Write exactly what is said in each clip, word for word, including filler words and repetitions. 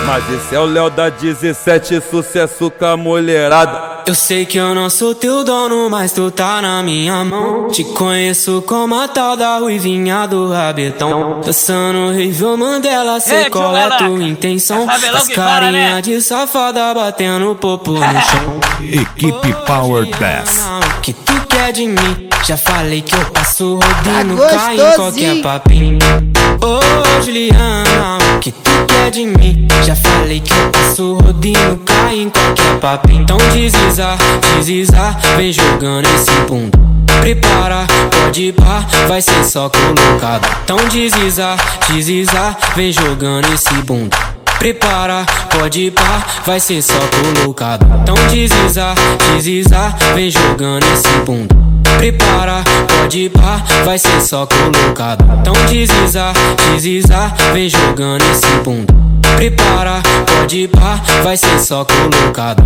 Mas esse é o Léo da dezessete, sucesso com a mulherada. Eu sei que eu não sou teu dono, mas tu tá na minha mão. Te conheço como a tal da ruivinha do rabetão. Dançando horrível Mandela, sei qual é tua intenção. As carinha de safada batendo popo no chão. Equipe Power Bass. O que tu quer de mim? Já falei que eu passo rodando, cai em qualquer papinho. Ô oh, Juliana, o que tu quer de mim? Já falei que eu passo rodinho, cai em qualquer papinho. Então deslizar, deslizar, vem jogando esse bunda. Prepara, pode ir pá, vai ser só colocado. Então deslizar, deslizar, vem jogando esse bunda. Prepara, pode ir pá, vai ser só colocado. Então deslizar, deslizar, vem jogando esse bunda. Prepara, pode ir pá, vai ser só colocado. Então deslizar, deslizar, vem jogando esse bunda. Prepara, pode ir pá, vai ser só colocado.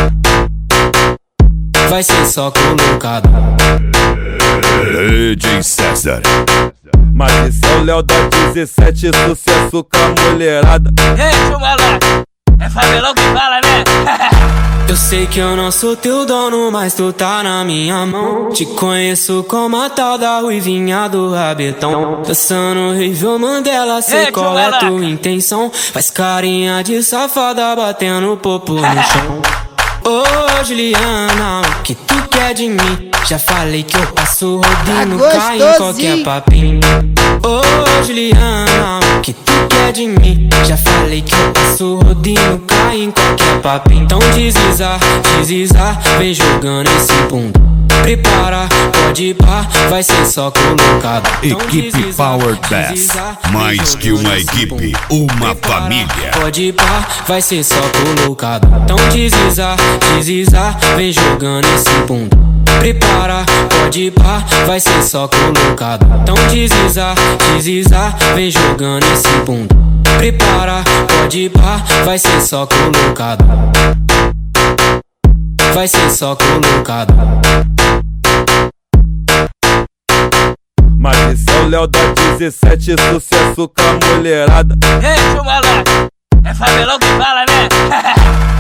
Vai ser só colocado. D J César. Mas esse é o Léo da dezessete, sucesso com a mulherada. Ei, chumalá, é favelão que fala, né? Eu sei que eu não sou teu dono, mas tu tá na minha mão. Te conheço como a tal da ruivinha do rabetão. Dançando horrível Mandela, sei qual é tua intenção. Faz carinha de safada batendo popo no chão. Ô oh, Juliana, o que tu quer de mim? Já falei que eu passo rodinho, cai em qualquer papinho. Ô oh, Juliana, o que tu quer de mim? Já falei que eu passo rodinho, cai em qualquer papinho. Então deslizar, deslizar, vem jogando esse bunda. Prepara, pode ir pá, vai ser só colocado. Então Equipe deslizar, Power Bass. deslizar, Mais que uma equipe, uma família. Pode ir pá, vai ser só colocado. Então deslizar, deslizar, vem jogando esse bunda. Prepara, pode ir pá, vai ser só colocado. Então deslizar, deslizar, vem jogando esse bunda. Prepara, pode ir pá, vai ser só colocado. Vai ser só colocado. Mas esse é o Léo da dezessete, sucesso com a mulherada. Ei, chumalá, é favelão que fala, né?